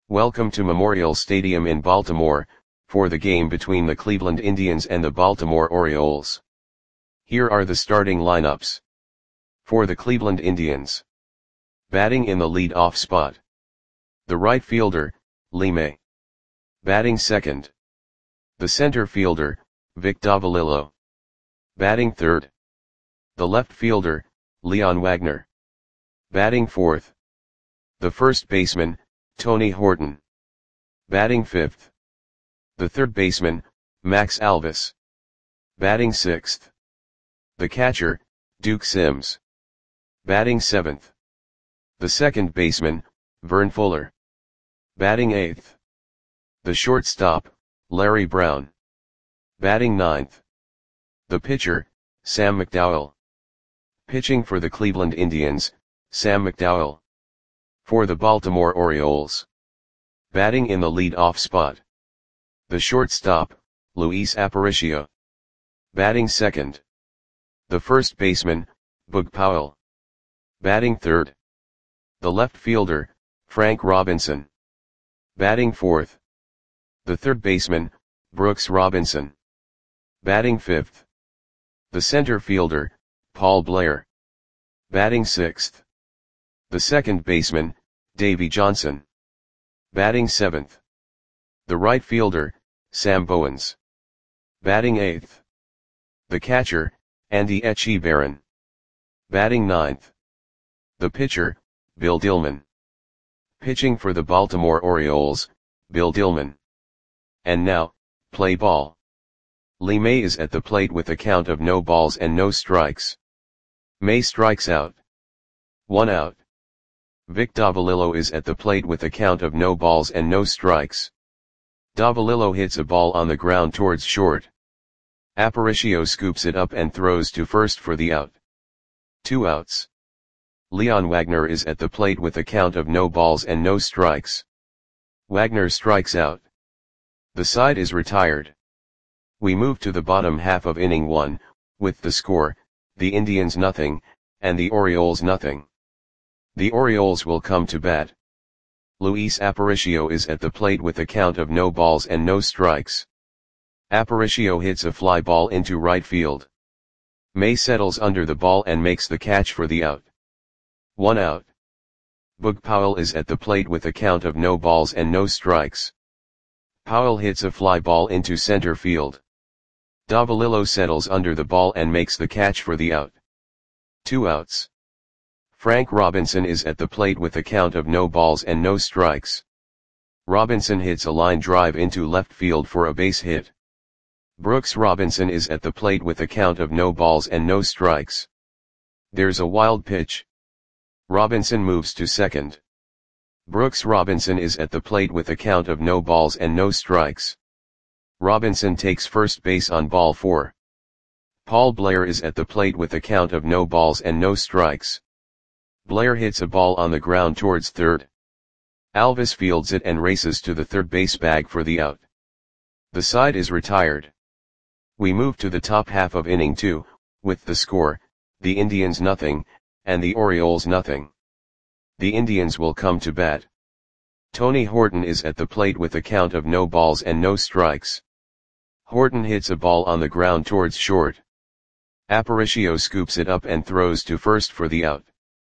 Welcome to Memorial Stadium in Baltimore, for the game between the Cleveland Indians and the Baltimore Orioles. Here are the starting lineups. For the Cleveland Indians. Batting in the lead-off spot. The right fielder, Lee May. Batting second. The center fielder, Vic Davalillo. Batting third. The left fielder, Leon Wagner. Batting fourth. The first baseman, Tony Horton. Batting fifth. The third baseman, Max Alvis. Batting sixth. The catcher, Duke Sims. Batting seventh. The second baseman, Vern Fuller. Batting eighth. The shortstop, Larry Brown. Batting ninth. The pitcher, Sam McDowell. Pitching for the Cleveland Indians, Sam McDowell. For the Baltimore Orioles. Batting in the lead-off spot. The shortstop, Luis Aparicio. Batting second. The first baseman, Boog Powell. Batting third. The left fielder, Frank Robinson. Batting fourth. The third baseman, Brooks Robinson. Batting fifth. The center fielder, Paul Blair. Batting sixth. The second baseman, Davey Johnson. Batting seventh. The right fielder, Sam Bowens. Batting eighth. The catcher, Andy Etchebarren. Batting ninth. The pitcher, Bill Dillman. Pitching for the Baltimore Orioles, Bill Dillman. And now, play ball. Lee May is at the plate with a count of no balls and no strikes. May strikes out. 1 out. Vic Davalillo is at the plate with a count of no balls and no strikes. Davalillo hits a ball on the ground towards short. Aparicio scoops it up and throws to first for the out. 2 outs. Leon Wagner is at the plate with a count of no balls and no strikes. Wagner strikes out. The side is retired. We move to the bottom half of inning 1, with the score, the Indians nothing, and the Orioles nothing. The Orioles will come to bat. Luis Aparicio is at the plate with a count of no balls and no strikes. Aparicio hits a fly ball into right field. May settles under the ball and makes the catch for the out. 1 out. Boog Powell is at the plate with a count of no balls and no strikes. Powell hits a fly ball into center field. Davalillo settles under the ball and makes the catch for the out. 2 outs. Frank Robinson is at the plate with a count of no balls and no strikes. Robinson hits a line drive into left field for a base hit. Brooks Robinson is at the plate with a count of no balls and no strikes. There's a wild pitch. Robinson moves to second. Brooks Robinson is at the plate with a count of no balls and no strikes. Robinson takes first base on ball 4. Paul Blair is at the plate with a count of no balls and no strikes. Blair hits a ball on the ground towards third. Alvis fields it and races to the third base bag for the out. The side is retired. We move to the top half of inning 2, with the score, the Indians nothing, and the Orioles nothing. The Indians will come to bat. Tony Horton is at the plate with a count of no balls and no strikes. Horton hits a ball on the ground towards short. Aparicio scoops it up and throws to first for the out.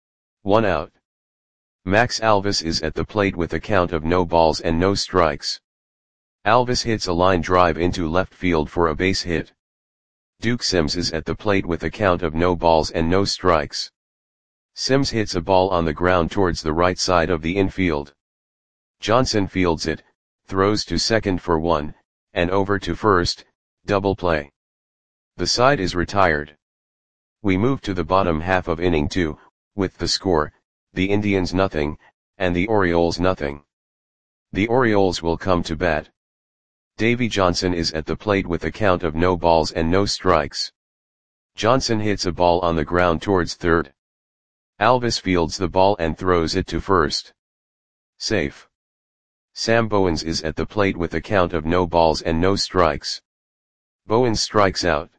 1 out. Max Alvis is at the plate with a count of no balls and no strikes. Alvis hits a line drive into left field for a base hit. Duke Sims is at the plate with a count of no balls and no strikes. Sims hits a ball on the ground towards the right side of the infield. Johnson fields it, throws to second for 1, and over to first, double play. The side is retired. We move to the bottom half of inning 2, with the score, the Indians nothing, and the Orioles nothing. The Orioles will come to bat. Davey Johnson is at the plate with a count of no balls and no strikes. Johnson hits a ball on the ground towards third. Alvis fields the ball and throws it to first. Safe. Sam Bowens is at the plate with a count of no balls and no strikes. Bowens strikes out.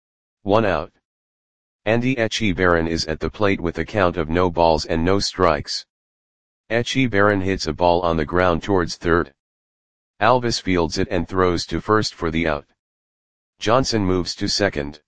1 out. Andy Etchebarren is at the plate with a count of no balls and no strikes. Echebarren hits a ball on the ground towards third. Alvis fields it and throws to first for the out. Johnson moves to second.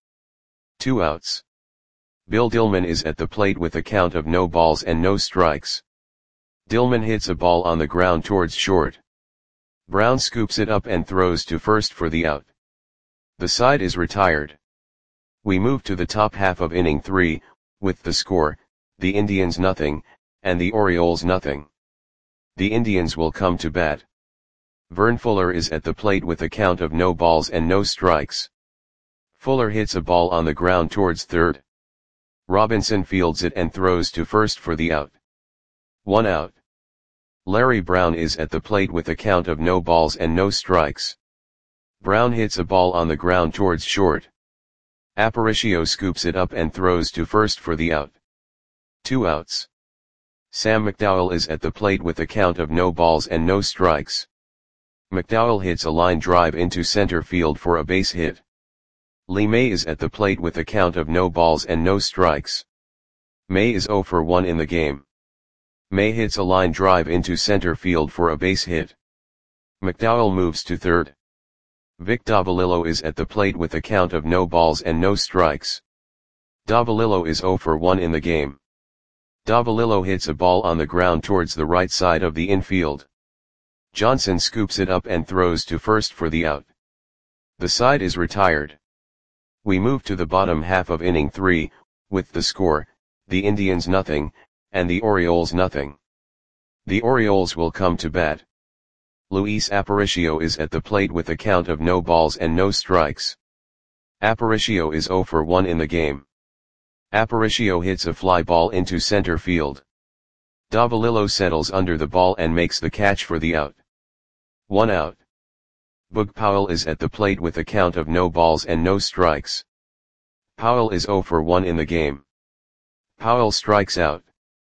2 outs. Bill Dillman is at the plate with a count of no balls and no strikes. Dillman hits a ball on the ground towards short. Brown scoops it up and throws to first for the out. The side is retired. We move to the top half of inning 3, with the score, the Indians nothing, and the Orioles nothing. The Indians will come to bat. Vern Fuller is at the plate with a count of no balls and no strikes. Fuller hits a ball on the ground towards third. Robinson fields it and throws to first for the out. 1 out. Larry Brown is at the plate with a count of no balls and no strikes. Brown hits a ball on the ground towards short. Aparicio scoops it up and throws to first for the out. 2 outs. Sam McDowell is at the plate with a count of no balls and no strikes. McDowell hits a line drive into center field for a base hit. Lee May is at the plate with a count of no balls and no strikes. May is 0 for 1 in the game. May hits a line drive into center field for a base hit. McDowell moves to third. Vic Davalillo is at the plate with a count of no balls and no strikes. Davalillo is 0 for 1 in the game. Davalillo hits a ball on the ground towards the right side of the infield. Johnson scoops it up and throws to first for the out. The side is retired. We move to the bottom half of inning 3, with the score, the Indians nothing, and the Orioles nothing. The Orioles will come to bat. Luis Aparicio is at the plate with a count of no balls and no strikes. Aparicio is 0 for 1 in the game. Aparicio hits a fly ball into center field. Davalillo settles under the ball and makes the catch for the out. 1 out. Boog Powell is at the plate with a count of no balls and no strikes. Powell is 0 for 1 in the game. Powell strikes out.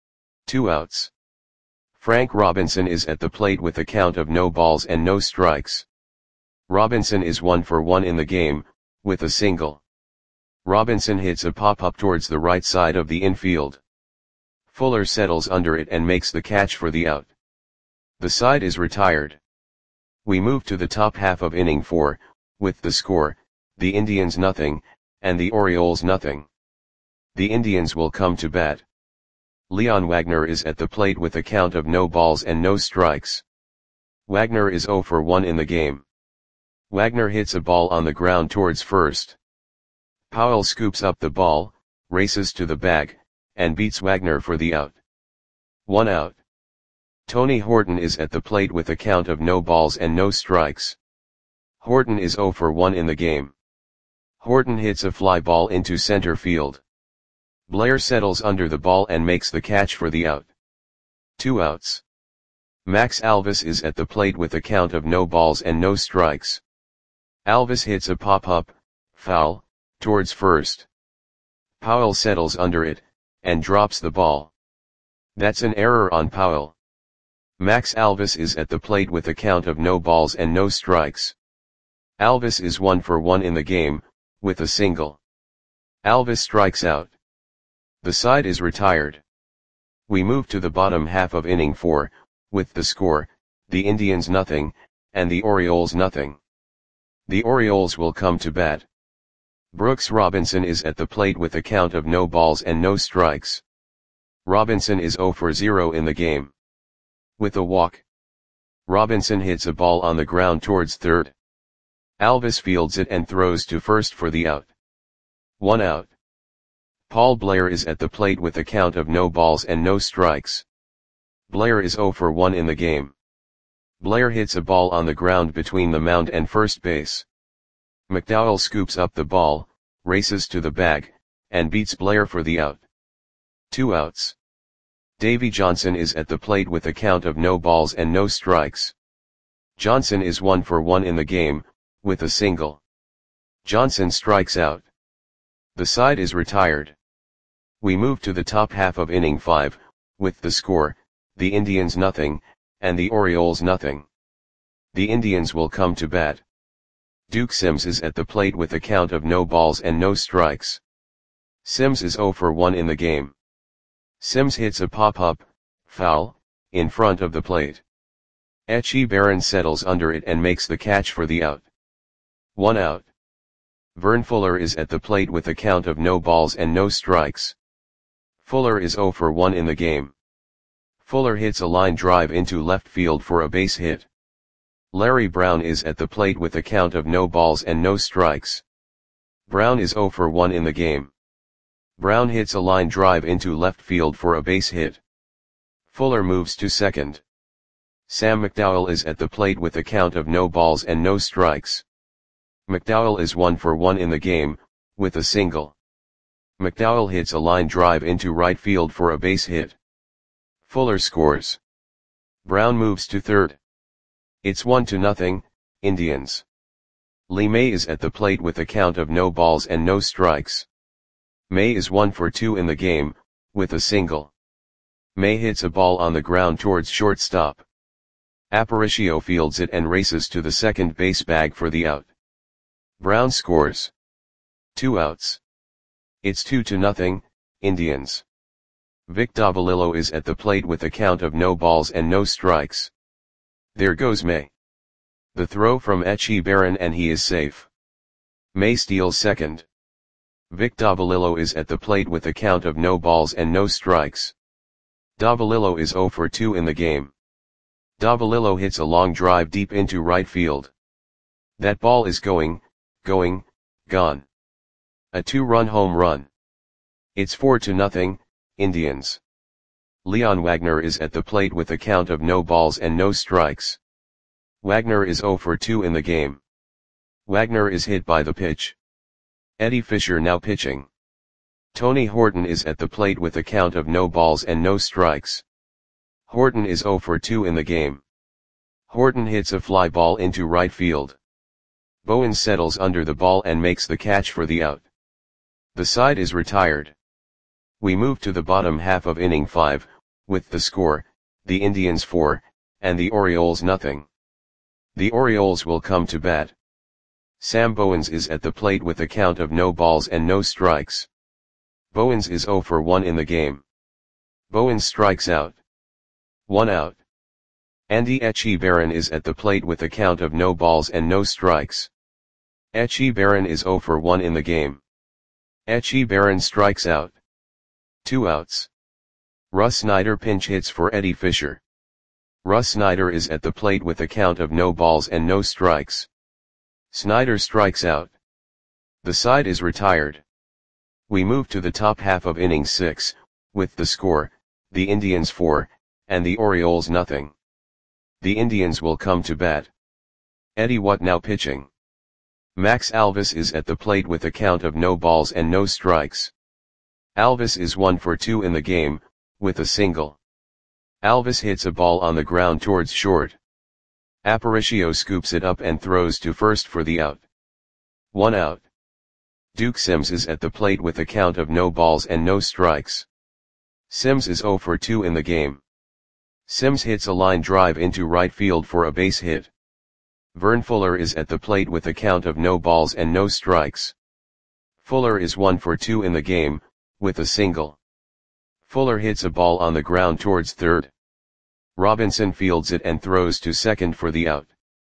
2 outs. Frank Robinson is at the plate with a count of no balls and no strikes. Robinson is 1 for 1 in the game, with a single. Robinson hits a pop-up towards the right side of the infield. Fuller settles under it and makes the catch for the out. The side is retired. We move to the top half of inning 4, with the score, the Indians nothing, and the Orioles nothing. The Indians will come to bat. Leon Wagner is at the plate with a count of no balls and no strikes. Wagner is 0 for 1 in the game. Wagner hits a ball on the ground towards first. Powell scoops up the ball, races to the bag, and beats Wagner for the out. 1 out. Tony Horton is at the plate with a count of no balls and no strikes. Horton is 0 for 1 in the game. Horton hits a fly ball into center field. Blair settles under the ball and makes the catch for the out. 2 outs. Max Alvis is at the plate with a count of no balls and no strikes. Alvis hits a pop-up, foul, towards first. Powell settles under it, and drops the ball. That's an error on Powell. Max Alvis is at the plate with a count of no balls and no strikes. Alvis is 1 for 1 in the game, with a single. Alvis strikes out. The side is retired. We move to the bottom half of inning 4, with the score, the Indians nothing, and the Orioles nothing. The Orioles will come to bat. Brooks Robinson is at the plate with a count of no balls and no strikes. Robinson is 0 for 0 in the game. With a walk. Robinson hits a ball on the ground towards third. Alvis fields it and throws to first for the out. 1 out. Paul Blair is at the plate with a count of no balls and no strikes. Blair is 0 for 1 in the game. Blair hits a ball on the ground between the mound and first base. McDowell scoops up the ball, races to the bag, and beats Blair for the out. 2 outs. Davy Johnson is at the plate with a count of no balls and no strikes. Johnson is 1 for 1 in the game, with a single. Johnson strikes out. The side is retired. We move to the top half of inning 5, with the score, the Indians nothing, and the Orioles nothing. The Indians will come to bat. Duke Sims is at the plate with a count of no balls and no strikes. Sims is 0 for 1 in the game. Sims hits a pop-up, foul, in front of the plate. Etche Barron settles under it and makes the catch for the out. 1 out. Vern Fuller is at the plate with a count of no balls and no strikes. Fuller is 0 for 1 in the game. Fuller hits a line drive into left field for a base hit. Larry Brown is at the plate with a count of no balls and no strikes. Brown is 0 for 1 in the game. Brown hits a line drive into left field for a base hit. Fuller moves to second. Sam McDowell is at the plate with a count of no balls and no strikes. McDowell is 1 for 1 in the game, with a single. McDowell hits a line drive into right field for a base hit. Fuller scores. Brown moves to third. It's 1-0, Indians. Lee May is at the plate with a count of no balls and no strikes. May is 1 for 2 in the game, with a single. May hits a ball on the ground towards shortstop. Aparicio fields it and races to the second base bag for the out. Brown scores. 2 outs. It's 2-0, Indians. Vic Davalillo is at the plate with a count of no balls and no strikes. There goes May. The throw from Etche Barron and he is safe. May steals second. Vic Davalillo is at the plate with a count of no balls and no strikes. Davalillo is 0 for 2 in the game. Davalillo hits a long drive deep into right field. That ball is gone. A 2-run home run. It's 4-0, Indians. Leon Wagner is at the plate with a count of no balls and no strikes. Wagner is 0 for 2 in the game. Wagner is hit by the pitch. Eddie Fisher now pitching. Tony Horton is at the plate with a count of no balls and no strikes. Horton is 0 for 2 in the game. Horton hits a fly ball into right field. Bowen settles under the ball and makes the catch for the out. The side is retired. We move to the bottom half of inning 5, with the score, the Indians 4, and the Orioles 0. The Orioles will come to bat. Sam Bowens is at the plate with a count of no balls and no strikes. Bowens is 0 for 1 in the game. Bowens strikes out. 1 out. Andy Etche Barron is at the plate with a count of no balls and no strikes. Etche Barron is 0 for 1 in the game. Etche Barron strikes out. 2 outs. Russ Snyder pinch hits for Eddie Fisher. Russ Snyder is at the plate with a count of no balls and no strikes. Snyder strikes out. The side is retired. We move to the top half of inning 6, with the score, the Indians 4, and the Orioles 0. The Indians will come to bat. Eddie Watt now pitching. Max Alvis is at the plate with a count of no balls and no strikes. Alvis is 1 for 2 in the game, with a single. Alvis hits a ball on the ground towards short. Aparicio scoops it up and throws to first for the out. 1 out. Duke Sims is at the plate with a count of no balls and no strikes. Sims is 0 for 2 in the game. Sims hits a line drive into right field for a base hit. Vern Fuller is at the plate with a count of no balls and no strikes. Fuller is 1 for 2 in the game, with a single. Fuller hits a ball on the ground towards third. Robinson fields it and throws to second for the out.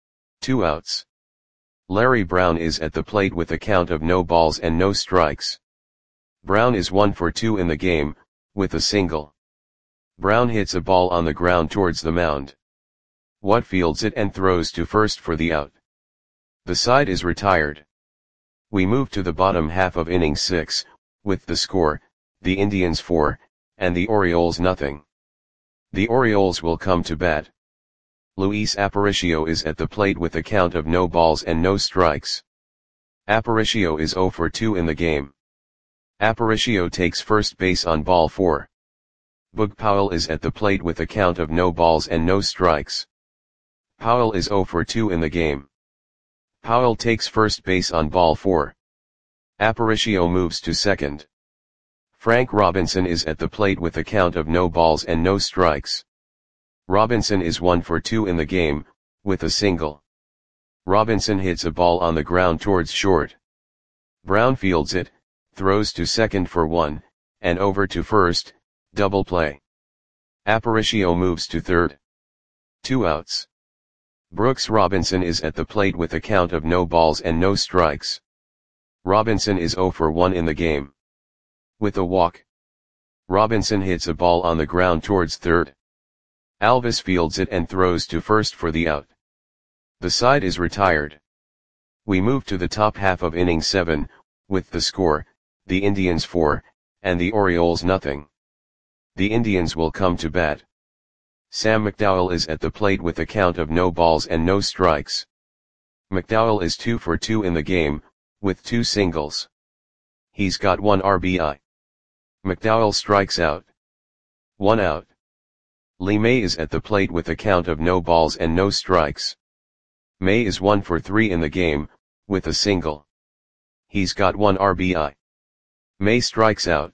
2 outs. Larry Brown is at the plate with a count of no balls and no strikes. Brown is 1 for 2 in the game, with a single. Brown hits a ball on the ground towards the mound. Watt fields it and throws to first for the out. The side is retired. We move to the bottom half of inning 6, with the score, the Indians 4, and the Orioles 0. The Orioles will come to bat. Luis Aparicio is at the plate with a count of no balls and no strikes. Aparicio is 0 for 2 in the game. Aparicio takes first base on ball 4. Boog Powell is at the plate with a count of no balls and no strikes. Powell is 0 for 2 in the game. Powell takes first base on ball 4. Aparicio moves to second. Frank Robinson is at the plate with a count of no balls and no strikes. Robinson is 1 for 2 in the game, with a single. Robinson hits a ball on the ground towards short. Brown fields it, throws to second for 1, and over to first, double play. Aparicio moves to third. 2 outs. Brooks Robinson is at the plate with a count of no balls and no strikes. Robinson is 0 for 1 in the game. With a walk, Robinson hits a ball on the ground towards third. Alvis fields it and throws to first for the out. The side is retired. We move to the top half of inning 7, with the score, the Indians 4, and the Orioles nothing. The Indians will come to bat. Sam McDowell is at the plate with a count of no balls and no strikes. McDowell is 2 for 2 in the game, with 2 singles. He's got 1 RBI. McDowell strikes out. 1 out. Lee May is at the plate with a count of no balls and no strikes. May is 1 for 3 in the game, with a single. He's got 1 RBI. May strikes out.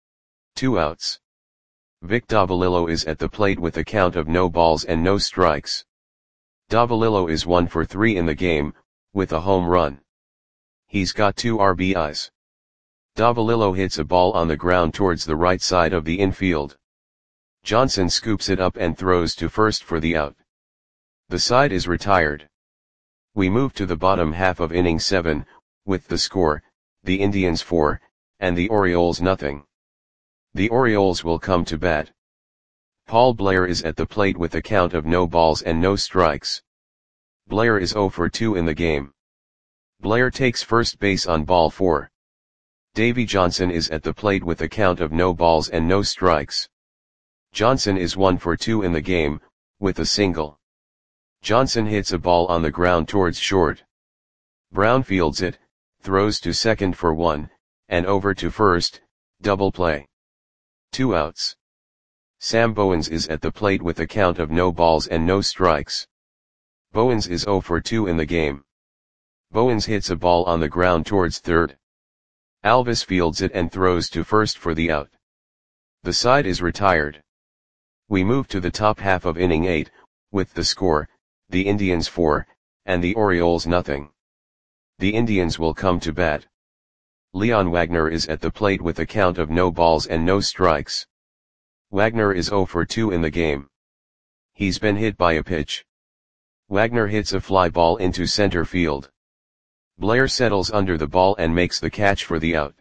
2 outs. Vic Davalillo is at the plate with a count of no balls and no strikes. Davalillo is 1 for 3 in the game, with a home run. He's got 2 RBIs. Davalillo hits a ball on the ground towards the right side of the infield. Johnson scoops it up and throws to first for the out. The side is retired. We move to the bottom half of inning 7, with the score, the Indians 4, and the Orioles nothing. The Orioles will come to bat. Paul Blair is at the plate with a count of no balls and no strikes. Blair is 0 for 2 in the game. Blair takes first base on ball 4. Davy Johnson is at the plate with a count of no balls and no strikes. Johnson is 1 for 2 in the game, with a single. Johnson hits a ball on the ground towards short. Brown fields it, throws to second for 1, and over to first, double play. 2 outs. Sam Bowens is at the plate with a count of no balls and no strikes. Bowens is 0 for 2 in the game. Bowens hits a ball on the ground towards third. Alvis fields it and throws to first for the out. The side is retired. We move to the top half of inning 8, with the score, the Indians 4, and the Orioles nothing. The Indians will come to bat. Leon Wagner is at the plate with a count of no balls and no strikes. Wagner is 0 for 2 in the game. He's been hit by a pitch. Wagner hits a fly ball into center field. Blair settles under the ball and makes the catch for the out.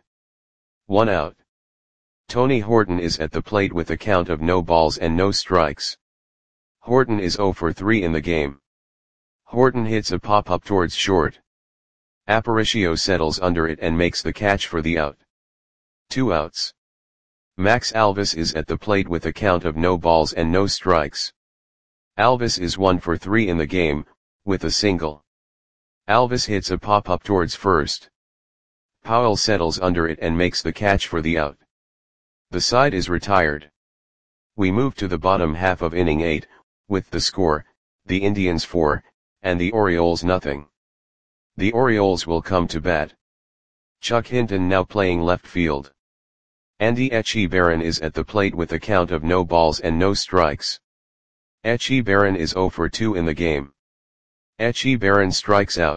1 out. Tony Horton is at the plate with a count of no balls and no strikes. Horton is 0 for 3 in the game. Horton hits a pop-up towards short. Aparicio settles under it and makes the catch for the out. 2 outs. Max Alvis is at the plate with a count of no balls and no strikes. Alvis is 1 for 3 in the game, with a single. Alvis hits a pop-up towards first. Powell settles under it and makes the catch for the out. The side is retired. We move to the bottom half of inning 8, with the score, the Indians 4, and the Orioles nothing. The Orioles will come to bat. Chuck Hinton now playing left field. Andy Echebarren is at the plate with a count of no balls and no strikes. Echebarren is 0 for 2 in the game. Echebarren strikes out.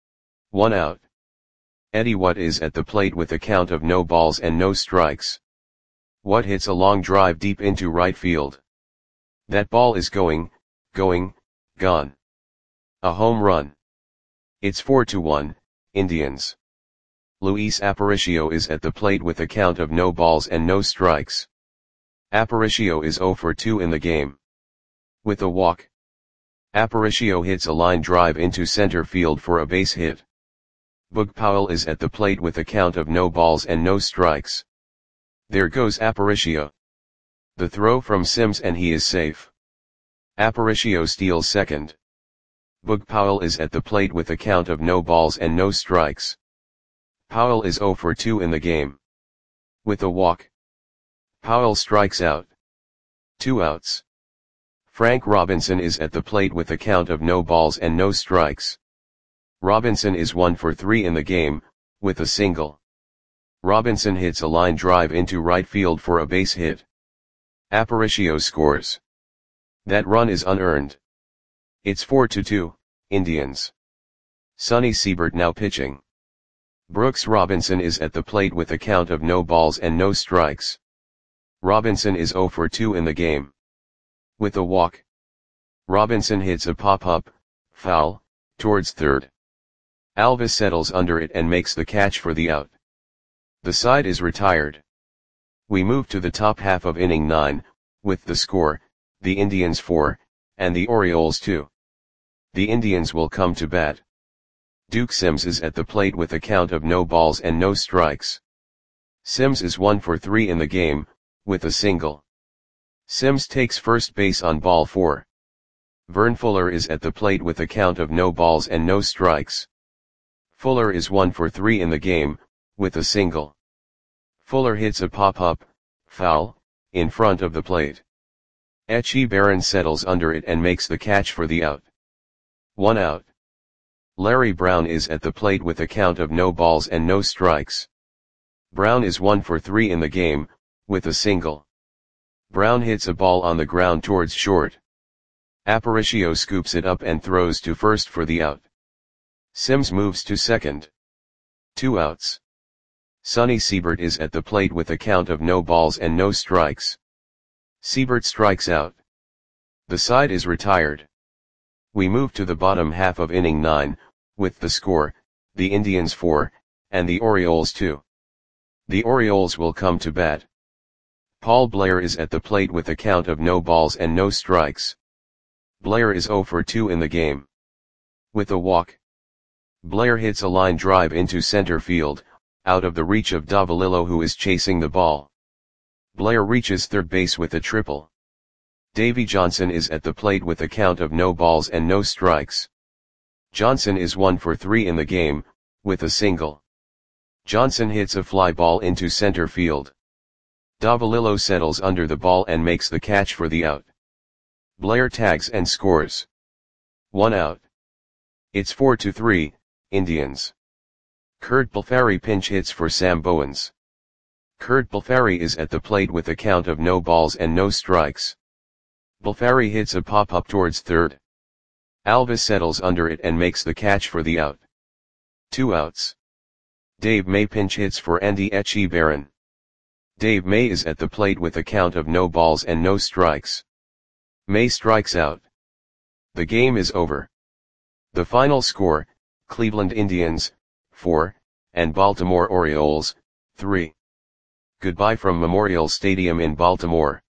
1 out. Eddie Watt is at the plate with a count of no balls and no strikes. Watt hits a long drive deep into right field. That ball is gone. A home run. It's 4-1, Indians. Luis Aparicio is at the plate with a count of no balls and no strikes. Aparicio is 0 for 2 in the game. With a walk, Aparicio hits a line drive into center field for a base hit. Boog Powell is at the plate with a count of no balls and no strikes. There goes Aparicio. The throw from Sims and he is safe. Aparicio steals second. Boog Powell is at the plate with a count of no balls and no strikes. Powell is 0 for 2 in the game. With a walk, Powell strikes out. 2 outs. Frank Robinson is at the plate with a count of no balls and no strikes. Robinson is 1 for 3 in the game, with a single. Robinson hits a line drive into right field for a base hit. Aparicio scores. That run is unearned. It's 4-2, Indians. Sonny Siebert now pitching. Brooks Robinson is at the plate with a count of no balls and no strikes. Robinson is 0 for 2 in the game. With a walk, Robinson hits a pop-up, foul, towards third. Alvis settles under it and makes the catch for the out. The side is retired. We move to the top half of inning 9, with the score, the Indians 4, and the Orioles 2. The Indians will come to bat. Duke Sims is at the plate with a count of no balls and no strikes. Sims is 1 for 3 in the game, with a single. Sims takes first base on ball 4. Vern Fuller is at the plate with a count of no balls and no strikes. Fuller is 1 for 3 in the game, with a single. Fuller hits a pop-up, foul, in front of the plate. Echi Barron settles under it and makes the catch for the out. 1 out. Larry Brown is at the plate with a count of no balls and no strikes. Brown is 1 for 3 in the game, with a single. Brown hits a ball on the ground towards short. Aparicio scoops it up and throws to first for the out. Sims moves to second. 2 outs. Sonny Siebert is at the plate with a count of no balls and no strikes. Siebert strikes out. The side is retired. We move to the bottom half of inning 9, with the score, the Indians 4, and the Orioles 2. The Orioles will come to bat. Paul Blair is at the plate with a count of no balls and no strikes. Blair is 0 for 2 in the game. With a walk, Blair hits a line drive into center field, out of the reach of Davalillo, who is chasing the ball. Blair reaches third base with a triple. Davy Johnson is at the plate with a count of no balls and no strikes. Johnson is 1 for 3 in the game, with a single. Johnson hits a fly ball into center field. Davalillo settles under the ball and makes the catch for the out. Blair tags and scores. 1 out. It's 4-3, Indians. Curt Balfari pinch hits for Sam Bowens. Curt Balfari is at the plate with a count of no balls and no strikes. Balfari hits a pop-up towards third. Alvis settles under it and makes the catch for the out. 2 outs. Dave May pinch hits for Andy Echi Barron. Dave May is at the plate with a count of no balls and no strikes. May strikes out. The game is over. The final score, Cleveland Indians, 4, and Baltimore Orioles, 3. Goodbye from Memorial Stadium in Baltimore.